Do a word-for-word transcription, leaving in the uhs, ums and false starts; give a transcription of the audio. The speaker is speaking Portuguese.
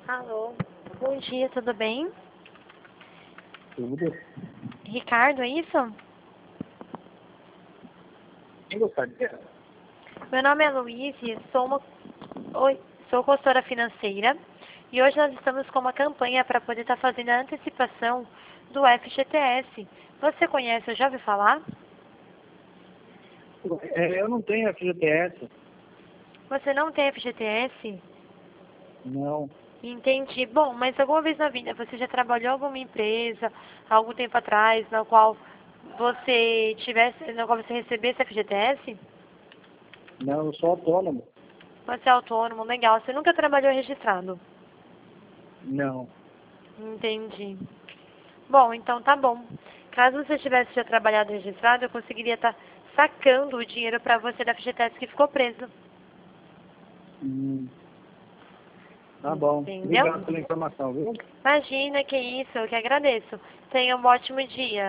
Alô, bom dia, tudo bem? Tudo. Ricardo, é isso? Quem gostaria? Meu nome é Luíse, sou uma... Oi, sou consultora financeira e hoje nós estamos com uma campanha para poder estar fazendo a antecipação do F G T S. Você conhece, eu já ouvi falar? É, eu não tenho F G T S. Você não tem F G T S? Não. Entendi. Bom, mas alguma vez na vida você já trabalhou em alguma empresa, há algum tempo atrás, na qual você tivesse, na qual você recebesse F G T S? Não, eu sou autônomo. Você é autônomo, legal. Você nunca trabalhou registrado? Não. Entendi. Bom, então tá bom. Caso você tivesse já trabalhado registrado, eu conseguiria estar sacando o dinheiro para você da F G T S que ficou preso. Hum, tá bom. Entendeu? Obrigado pela informação, viu? Imagina, que isso, eu que agradeço. Tenha um ótimo dia.